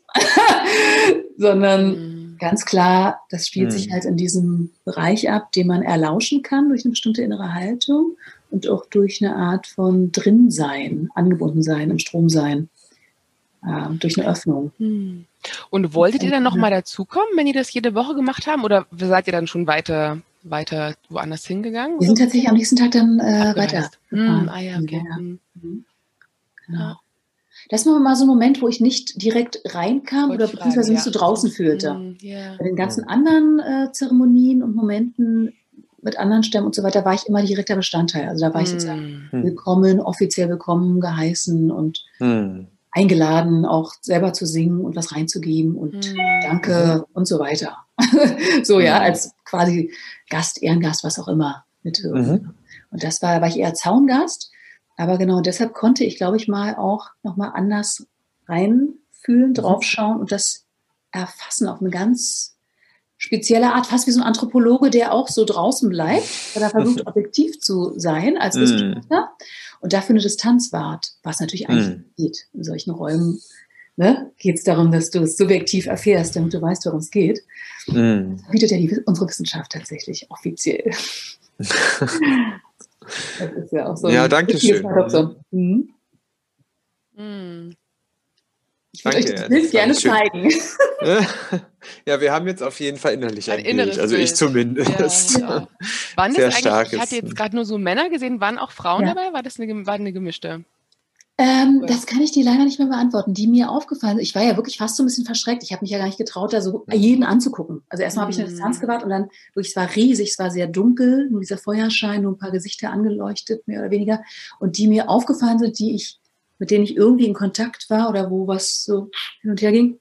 sondern ganz klar, das spielt sich halt in diesem Bereich ab, den man erlauschen kann durch eine bestimmte innere Haltung und auch durch eine Art von Drinsein, Angebundensein, im Stromsein, durch eine Öffnung. Und wolltet ihr dann nochmal dazukommen, wenn ihr das jede Woche gemacht haben? Oder seid ihr dann schon weiter woanders hingegangen? Wir sind tatsächlich am nächsten Tag dann weiter. Okay. Genau. Das war mal so ein Moment, wo ich nicht direkt reinkam oder beziehungsweise nicht so draußen fühlte. Bei den ganzen anderen Zeremonien und Momenten mit anderen Stämmen und so weiter war ich immer direkter Bestandteil. Also da war ich sozusagen willkommen, offiziell willkommen geheißen und eingeladen, auch selber zu singen und was reinzugeben und danke und so weiter. So, als quasi Gast, Ehrengast, was auch immer mitwirken. Und das war ich eher Zaungast. Aber genau deshalb konnte ich, glaube ich, mal auch nochmal anders reinfühlen, draufschauen und das erfassen auf eine ganz spezielle Art, fast wie so ein Anthropologe, der auch so draußen bleibt, weil er versucht, objektiv zu sein als Wissenschaftler und dafür eine Distanz wahrt, was natürlich eigentlich geht. In solchen Räumen geht es darum, dass du es subjektiv erfährst, damit du weißt, worum es geht. Das bietet ja unsere Wissenschaft tatsächlich offiziell. Das ist ja auch so. Ja, danke schön. Ich würde euch das Bild gerne zeigen. Ja, wir haben jetzt auf jeden Fall innerlich ein Bild. Also ich zumindest. Ja. Waren das eigentlich, ich hatte jetzt gerade nur so Männer gesehen, waren auch Frauen dabei? War eine gemischte? Das kann ich dir leider nicht mehr beantworten, die mir aufgefallen sind. Ich war ja wirklich fast so ein bisschen verschreckt. Ich habe mich ja gar nicht getraut, da so jeden anzugucken. Also erstmal habe ich eine Distanz gewahrt und dann wirklich, es war riesig, es war sehr dunkel, nur dieser Feuerschein, nur ein paar Gesichter angeleuchtet, mehr oder weniger. Und die mir aufgefallen sind, mit denen ich irgendwie in Kontakt war oder wo was so hin und her ging,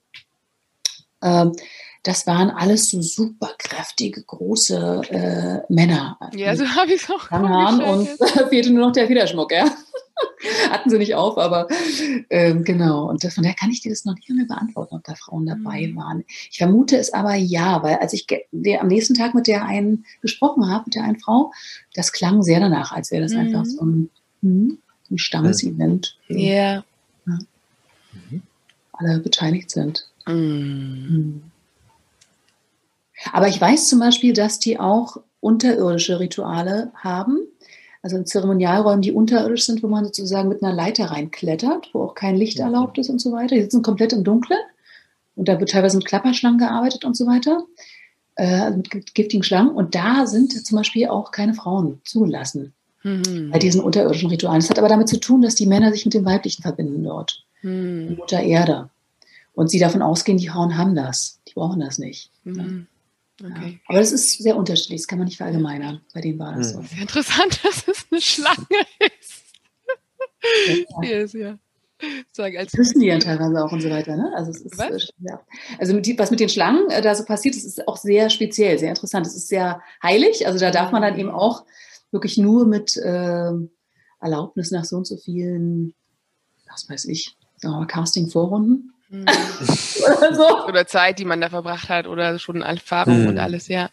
das waren alles so super kräftige, große Männer. Ja, so habe ich es auch Haaren und fehlte nur noch der Federschmuck, ja. Hatten sie nicht auf, aber genau. Und von daher kann ich dir das noch nicht mehr beantworten, ob da Frauen dabei waren. Ich vermute es aber ja, weil als ich am nächsten Tag mit der einen gesprochen habe, mit der einen Frau, das klang sehr danach, als wäre das einfach so ein Stammesevent. Ja. alle beteiligt sind. Mm. Aber ich weiß zum Beispiel, dass die auch unterirdische Rituale haben, also in Zeremonialräumen, die unterirdisch sind, wo man sozusagen mit einer Leiter reinklettert, wo auch kein Licht erlaubt ist und so weiter. Die sitzen komplett im Dunkeln und da wird teilweise mit Klapperschlangen gearbeitet und so weiter, also mit giftigen Schlangen. Und da sind zum Beispiel auch keine Frauen zugelassen bei diesen unterirdischen Ritualen. Das hat aber damit zu tun, dass die Männer sich mit dem Weiblichen verbinden dort, mit Mutter Erde. Und sie davon ausgehen, die Frauen haben das, die brauchen das nicht. Okay. Ja. Aber das ist sehr unterschiedlich, das kann man nicht verallgemeinern. Bei denen war das so. Sehr interessant, dass es eine Schlange ist. Yes, ja. Das wissen die ja teilweise auch und so weiter. Ne? Also, es ist, ja. Also was mit den Schlangen da so passiert, das ist auch sehr speziell, sehr interessant. Es ist sehr heilig, also da darf man dann eben auch wirklich nur mit Erlaubnis nach so und so vielen, was weiß ich, Casting-Vorrunden. Oder so. Oder Zeit, die man da verbracht hat oder schon Erfahrung und alles, ja.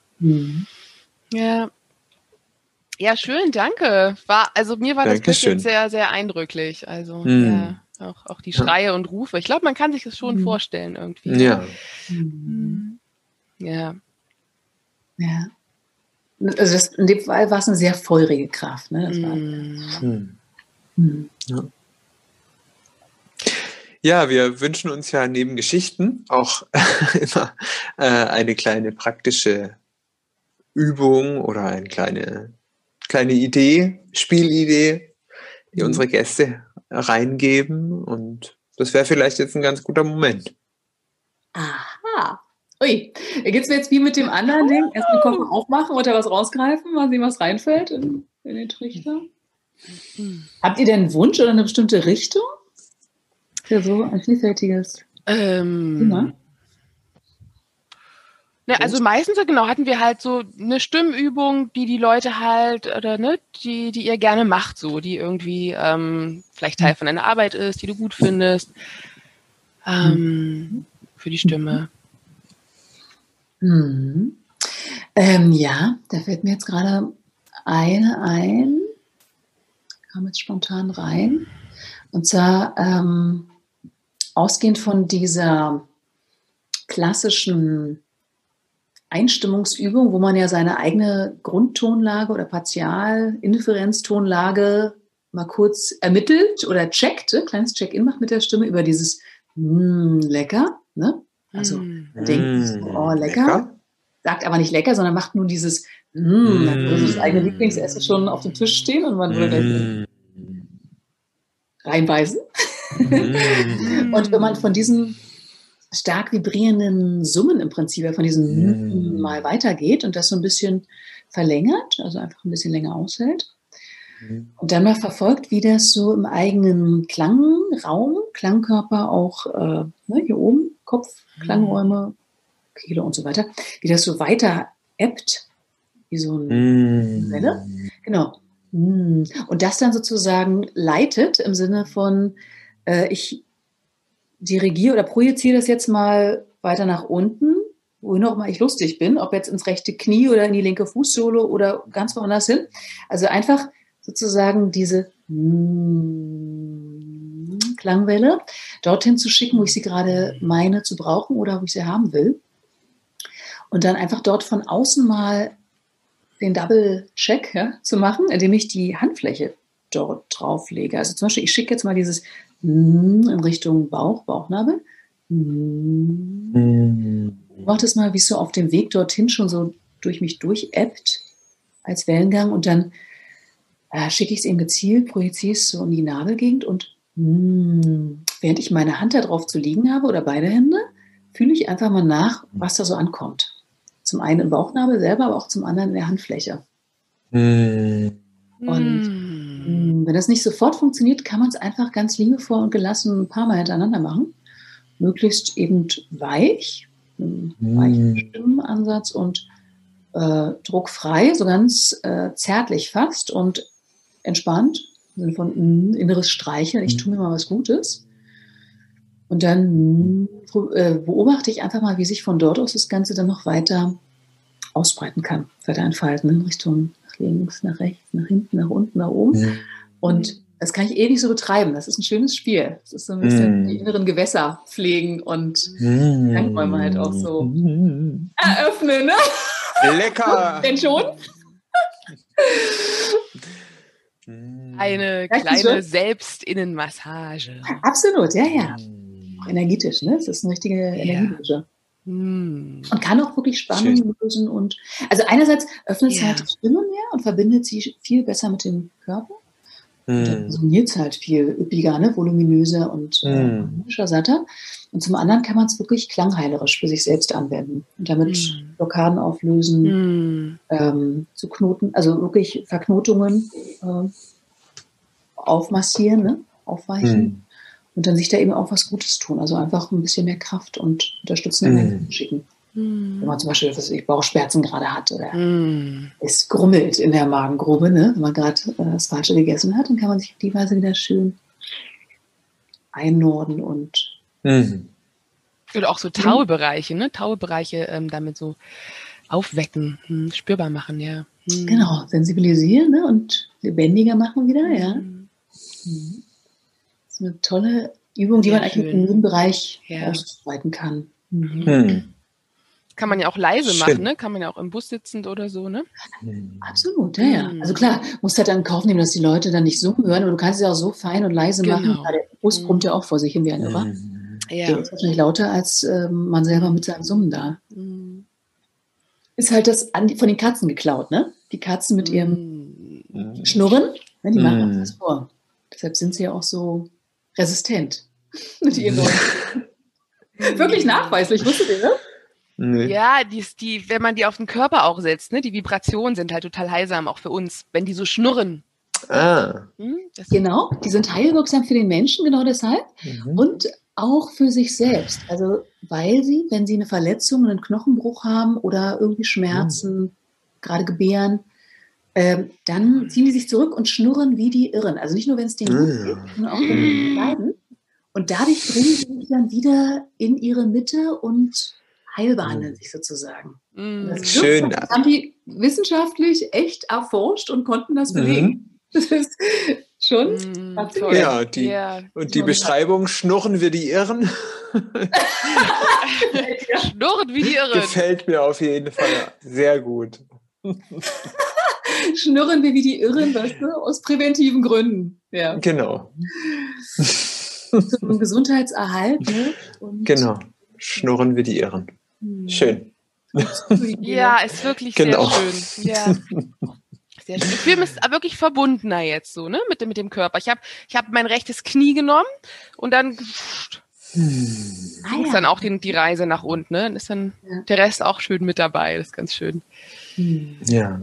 Ja. Ja, schön, danke. Mir war das Bild jetzt sehr, sehr eindrücklich. Also ja, auch die Schreie und Rufe. Ich glaube, man kann sich das schon vorstellen irgendwie. Ja. Ja. Ja. Also in dem Fall war es eine sehr feurige Kraft. Ne? Das war, ja. Ja, wir wünschen uns ja neben Geschichten auch immer eine kleine praktische Übung oder eine kleine Idee, Spielidee, die unsere Gäste reingeben. Und das wäre vielleicht jetzt ein ganz guter Moment. Aha. Ui, da geht es mir jetzt wie mit dem anderen Ding. Erst den Koffer aufmachen oder was rausgreifen, mal sehen, was reinfällt in den Trichter. Habt ihr denn einen Wunsch oder eine bestimmte Richtung? Für so ein vielfältiges Thema? Ne, also meistens hatten wir halt so eine Stimmübung, die Leute halt, oder ne, die ihr gerne macht, so, die irgendwie vielleicht Teil von deiner Arbeit ist, die du gut findest, für die Stimme. Ja, da fällt mir jetzt gerade eine ein, kam jetzt spontan rein, und zwar ausgehend von dieser klassischen Einstimmungsübung, wo man ja seine eigene Grundtonlage oder Partial-Indifferenztonlage mal kurz ermittelt oder checkt, kleines Check-in macht mit der Stimme über dieses lecker, ne? Also denkt, oh, lecker, sagt aber nicht lecker, sondern macht nur dieses dann würde das eigene Lieblingsessen schon auf dem Tisch stehen und man würde gleich reinbeißen. Und wenn man von diesem stark vibrierenden Summen im Prinzip, von diesem mal weitergeht und das so ein bisschen verlängert, also einfach ein bisschen länger aushält, und dann mal verfolgt, wie das so im eigenen Klangraum, Klangkörper auch hier oben, Kopf, Klangräume, Kehle und so weiter, wie das so weiter ebbt, wie so eine Welle. Genau. Und das dann sozusagen leitet im Sinne von, ich dirigiere oder projiziere das jetzt mal weiter nach unten, wohin auch mal ich lustig bin, ob jetzt ins rechte Knie oder in die linke Fußsohle oder ganz woanders hin. Also einfach sozusagen diese Klangwelle dorthin zu schicken, wo ich sie gerade meine zu brauchen oder wo ich sie haben will. Und dann einfach dort von außen mal den Double-Check zu machen, indem ich die Handfläche dort drauf lege. Also zum Beispiel, ich schicke jetzt mal dieses in Richtung Bauchnabel. Mach das mal, wie es so auf dem Weg dorthin schon so durch mich durchebbt als Wellengang und dann schicke ich es eben gezielt, projiziere es so in die Nabelgegend und während ich meine Hand da drauf zu liegen habe oder beide Hände, fühle ich einfach mal nach, was da so ankommt. Zum einen im Bauchnabel selber, aber auch zum anderen in der Handfläche. Und wenn das nicht sofort funktioniert, kann man es einfach ganz liebevoll und gelassen ein paar Mal hintereinander machen. Möglichst eben weich, weichen Stimmenansatz und druckfrei, so ganz zärtlich fast und entspannt, im Sinne von inneres Streicheln, ich tue mir mal was Gutes. Und dann beobachte ich einfach mal, wie sich von dort aus das Ganze dann noch weiter ausbreiten kann, weiter entfalten in Richtung nach links, nach rechts, nach hinten, nach unten, nach oben. Und Das kann ich eh nicht so betreiben. Das ist ein schönes Spiel. Das ist so ein bisschen die inneren Gewässer pflegen und Klangräume halt auch so eröffnen. Ne? Lecker! Denn schon? Eine kleine Selbstinnenmassage. Absolut, ja. Auch energetisch, ne? Das ist eine richtige Energiedusche. Und kann auch wirklich Spannung lösen. Und also einerseits öffnet es halt die Stimme mehr und verbindet sie viel besser mit dem Körper. Und dann resoniert es halt viel üppiger, ne? Voluminöser und harmonischer, satter. Und zum anderen kann man es wirklich klangheilerisch für sich selbst anwenden. Und damit Blockaden auflösen, zu Knoten, also wirklich Verknotungen aufmassieren, ne? Aufweichen. Und dann sich da eben auch was Gutes tun. Also einfach ein bisschen mehr Kraft und unterstützende Energie schicken. Wenn man zum Beispiel Bauchschmerzen gerade hat oder es grummelt in der Magengrube, ne? Wenn man gerade das Falsche gegessen hat, dann kann man sich auf die Weise wieder schön einnorden und oder auch so Taubereiche, ne? Taubereiche damit so aufwecken, spürbar machen, ja. Genau, sensibilisieren, ne? Und lebendiger machen wieder, ja. Das ist eine tolle Übung, die man eigentlich in jedem Bereich ausweiten kann. Kann man ja auch leise machen, ne? Kann man ja auch im Bus sitzend oder so, ne? Absolut, ja. Also klar, musst halt dann in Kauf nehmen, dass die Leute dann nicht summen hören, aber du kannst es ja auch so fein und leise machen. Der Bus brummt ja auch vor sich hin wie ein Irrer. Der ist wahrscheinlich lauter als man selber mit seinem Summen da. Ist halt das von den Katzen geklaut, ne? Die Katzen mit ihrem Schnurren, ne? Die machen uns das vor. Deshalb sind sie ja auch so resistent mit ihren Leuten. Wirklich nachweislich, wusstet ihr, ne? Ja, wenn man die auf den Körper auch setzt, ne, die Vibrationen sind halt total heilsam, auch für uns, wenn die so schnurren. Genau, die sind heilwirksam für den Menschen, genau deshalb. Und auch für sich selbst. Also, weil sie, wenn sie eine Verletzung, einen Knochenbruch haben oder irgendwie Schmerzen, gerade gebären, dann ziehen die sich zurück und schnurren wie die Irren. Also nicht nur, wenn es denen gut geht, sondern auch, wenn sie leiden. Und dadurch bringen sie sich dann wieder in ihre Mitte und heilbehandeln sich sozusagen. Schön. Das haben die wissenschaftlich echt erforscht und konnten das belegen. Das ist schon faszinierend. Und die Beschreibung, schnurren wir die Irren? Schnurren wie die Irren. Gefällt mir auf jeden Fall sehr gut. Schnurren wir wie die Irren, weißt du, aus präventiven Gründen. Ja. Genau. Zum Gesundheitserhalt. Ne? Und Genau. Schnurren wir die Irren. Schön. Ja, ist wirklich sehr schön. Ja. Sehr schön. Ich fühle mich wirklich verbundener jetzt so, ne, mit dem Körper. Ich hab mein rechtes Knie genommen und dann ist dann auch die Reise nach unten, ne? Dann ist dann der Rest auch schön mit dabei. Das ist ganz schön. Ja.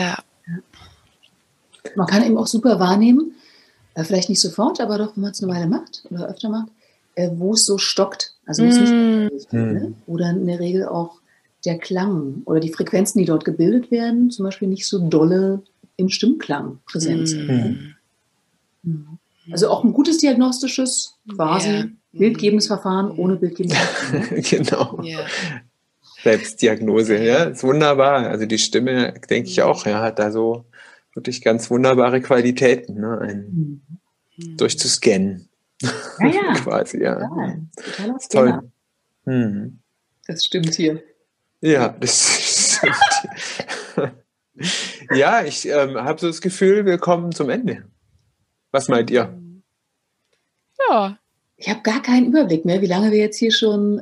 Man kann eben auch super wahrnehmen, vielleicht nicht sofort, aber doch, wenn man es eine Weile macht oder öfter macht, wo es so stockt. Also wo es nicht ne? Oder in der Regel auch der Klang oder die Frequenzen, die dort gebildet werden, zum Beispiel nicht so dolle im Stimmklang präsent sind. Also auch ein gutes diagnostisches, quasi bildgebendes Verfahren ohne bildgebendes Verfahren. Genau. Selbstdiagnose, ist wunderbar. Also die Stimme, denke ich auch, hat da so wirklich ganz wunderbare Qualitäten, ne? Durchzuscannen. Quasi, Totaler ist toll. Das stimmt hier. Ja, das stimmt hier. Ja, ich habe so das Gefühl, wir kommen zum Ende. Was meint ihr? Ja. Ich habe gar keinen Überblick mehr, wie lange wir jetzt hier schon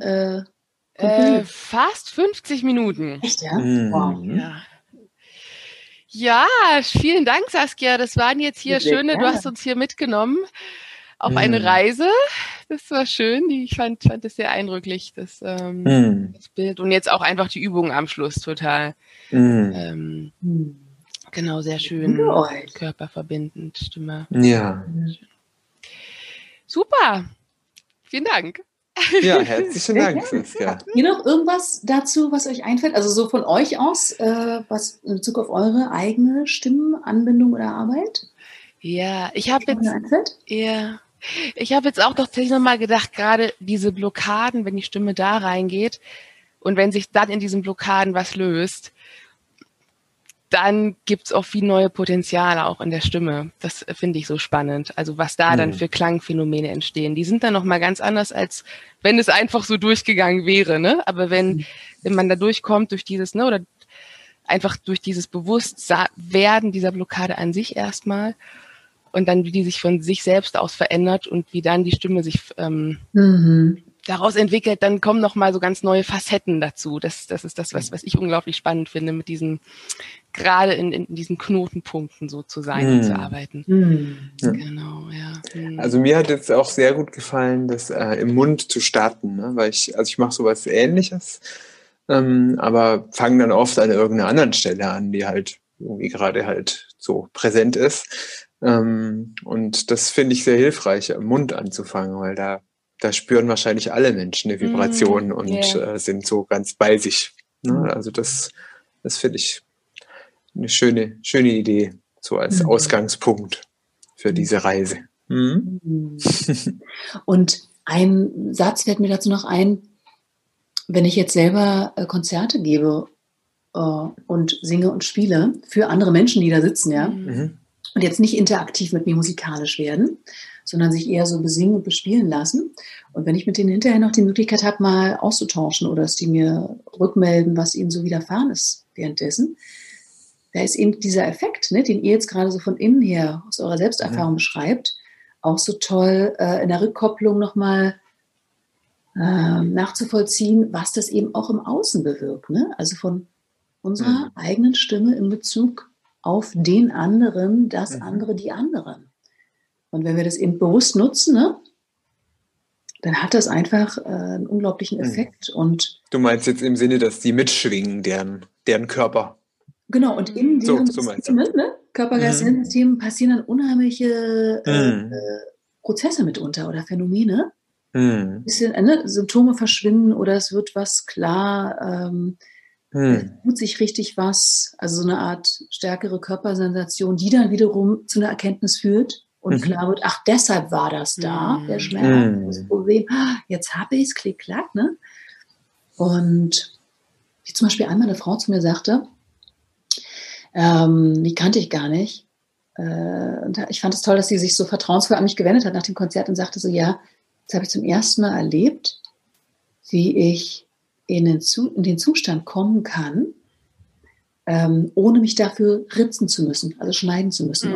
fast 50 Minuten. Echt, ja? Wow. Ja, vielen Dank, Saskia. Das waren jetzt hier schöne, du hast uns hier mitgenommen auf eine Reise. Das war schön. Ich fand das sehr eindrücklich, das Bild. Und jetzt auch einfach die Übungen am Schluss total. Genau, sehr schön. Körperverbindend, Stimme. Ja. Super. Vielen Dank. Ja, herzlichen Dank, Saskia. Habt ihr noch irgendwas dazu, was euch einfällt? Also so von euch aus, was in Bezug auf eure eigene Stimmenanbindung oder Arbeit? Ja, ich habe jetzt auch tatsächlich nochmal gedacht, gerade diese Blockaden, wenn die Stimme da reingeht und wenn sich dann in diesen Blockaden was löst, dann gibt's auch viel neue Potenziale auch in der Stimme. Das finde ich so spannend. Also was da dann für Klangphänomene entstehen. Die sind dann nochmal ganz anders, als wenn es einfach so durchgegangen wäre, ne? Aber wenn man da durchkommt durch dieses, ne, oder einfach durch dieses Bewusstwerden dieser Blockade an sich erstmal und dann, wie die sich von sich selbst aus verändert und wie dann die Stimme sich daraus entwickelt, dann kommen nochmal so ganz neue Facetten dazu. Das ist das, was ich unglaublich spannend finde, mit diesen, gerade in diesen Knotenpunkten so zu sein und zu arbeiten. Ja. Genau, ja. Also mir hat jetzt auch sehr gut gefallen, das im Mund zu starten, ne? Weil ich mache sowas Ähnliches, aber fange dann oft an irgendeiner anderen Stelle an, die halt irgendwie gerade halt so präsent ist. Und das finde ich sehr hilfreich, im Mund anzufangen, weil da spüren wahrscheinlich alle Menschen eine Vibration und sind so ganz bei sich. Ne? Also das finde ich eine schöne Idee, so als Ausgangspunkt für diese Reise. Und ein Satz fällt mir dazu noch ein, wenn ich jetzt selber Konzerte gebe und singe und spiele für andere Menschen, die da sitzen, ja, und jetzt nicht interaktiv mit mir musikalisch werden, sondern sich eher so besingen und bespielen lassen. Und wenn ich mit denen hinterher noch die Möglichkeit habe, mal auszutauschen oder dass die mir rückmelden, was ihnen so widerfahren ist währenddessen, da ist eben dieser Effekt, ne, den ihr jetzt gerade so von innen her aus eurer Selbsterfahrung beschreibt, auch so toll in der Rückkopplung nochmal nachzuvollziehen, was das eben auch im Außen bewirkt. Ne? Also von unserer eigenen Stimme in Bezug auf den anderen, das andere, die anderen. Und wenn wir das eben bewusst nutzen, ne, dann hat das einfach einen unglaublichen Effekt. Und du meinst jetzt im Sinne, dass die mitschwingen, deren Körper. Genau, und in deren Systemen, ne, Körper-Geist-Systemen passieren dann unheimliche Prozesse mitunter oder Phänomene. Bisschen, Symptome verschwinden oder es wird was klar, es tut sich richtig was, also so eine Art stärkere Körpersensation, die dann wiederum zu einer Erkenntnis führt und klar wird, ach, deshalb war das da, der Schmerz, das Problem, jetzt habe ich es, klick, klack, ne? Und wie zum Beispiel einmal eine Frau zu mir sagte, die kannte ich gar nicht, und ich fand es toll, dass sie sich so vertrauensvoll an mich gewendet hat nach dem Konzert und sagte so, ja, das habe ich zum ersten Mal erlebt, wie ich in den Zustand kommen kann, ohne mich dafür ritzen zu müssen, also schneiden zu müssen.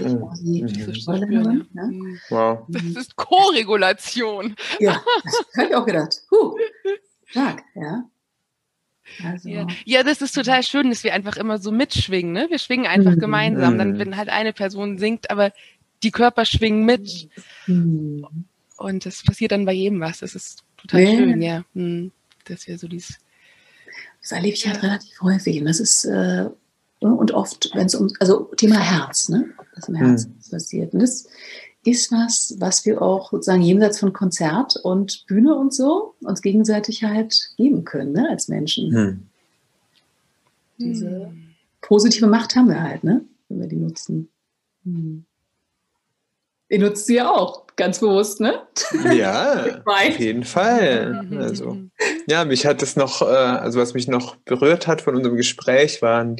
Wow. Das ist Koregulation. Ja, das habe ich auch gedacht. Stark, ja. Also. Ja, das ist total schön, dass wir einfach immer so mitschwingen. Ne? Wir schwingen einfach gemeinsam. Dann, wenn halt eine Person singt, aber die Körper schwingen mit. Und das passiert dann bei jedem was. Das ist total schön, ja. Dass wir so dieses. Das erlebe ich halt relativ häufig. Und das ist und oft, wenn es also Thema Herz, ne? Was im Herzen passiert. Und das ist was wir auch sozusagen jenseits von Konzert und Bühne und so uns gegenseitig halt geben können, ne? Als Menschen. Diese positive Macht haben wir halt, ne? Wenn wir die nutzen. Ihr nutzt sie ja auch, ganz bewusst, ne? Ja, auf jeden Fall. Also, ja, mich hat es noch, also was mich noch berührt hat von unserem Gespräch, waren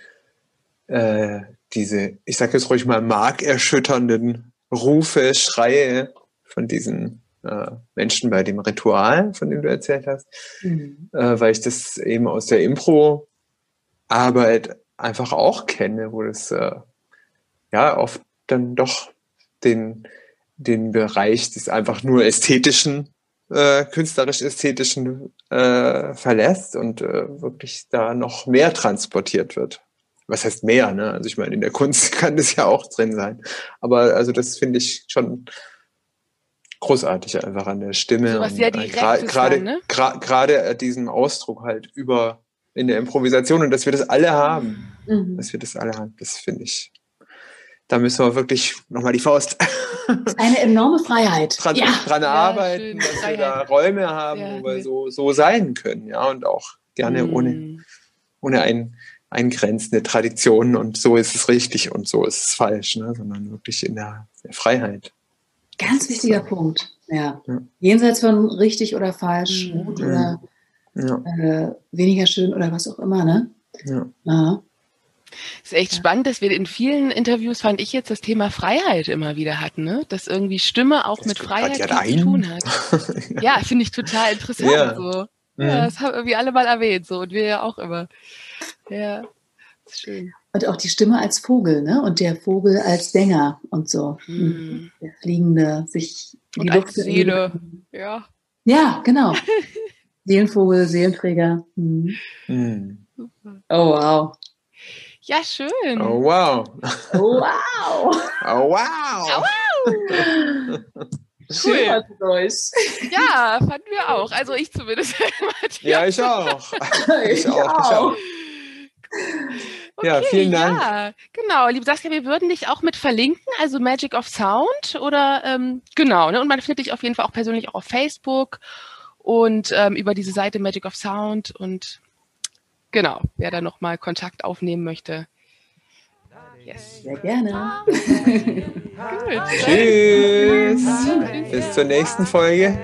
diese, ich sage jetzt ruhig mal, markerschütternden Rufe, Schreie von diesen Menschen bei dem Ritual, von dem du erzählt hast, weil ich das eben aus der Impro-Arbeit einfach auch kenne, wo das oft dann doch den Bereich des einfach nur ästhetischen, künstlerisch-ästhetischen verlässt und wirklich da noch mehr transportiert wird. Was heißt mehr, ne? Also ich meine, in der Kunst kann das ja auch drin sein. Aber also das finde ich schon großartig einfach an der Stimme. So was sehr Direktes gerade diesen Ausdruck halt in der Improvisation und dass wir das alle haben. Das finde ich. Da müssen wir wirklich nochmal die Faust. Eine enorme Freiheit. Dran arbeiten, dass wir da Räume haben, wo wir so sein können, ja, und auch gerne ohne eingrenzende Traditionen und so ist es richtig und so ist es falsch, ne, sondern wirklich in der Freiheit. Ganz wichtiger Punkt. Ja. Jenseits von richtig oder falsch, gut oder weniger schön oder was auch immer, ne? Ja. Es ist echt spannend, dass wir in vielen Interviews, fand ich jetzt, das Thema Freiheit immer wieder hatten, ne? Dass irgendwie Stimme auch mit Freiheit viel zu tun hat. Ja, finde ich total interessant. Ja. So. Ja, das haben wir alle mal erwähnt, so, und wir ja auch immer. Ja, das ist schön. Und auch die Stimme als Vogel, ne? Und der Vogel als Sänger und so. Der Fliegende, sich und die Luft Seele. Ja. Ja, genau. Seelenvogel, Seelenträger. Oh, wow. Ja, schön. Oh, wow. Oh, wow. Oh, wow. Oh, wow. Cool. Ja, fanden wir auch. Also ich zumindest. Ja, ich auch. Ich auch. Okay, ja, vielen Dank. Ja, genau. Liebe Saskia, wir würden dich auch mit verlinken, also Magic of Sound oder genau, ne? Und man findet dich auf jeden Fall auch persönlich auch auf Facebook und über diese Seite Magic of Sound und genau, wer da nochmal Kontakt aufnehmen möchte. Yes. Sehr gerne. Gut. Tschüss. Bis zur nächsten Folge.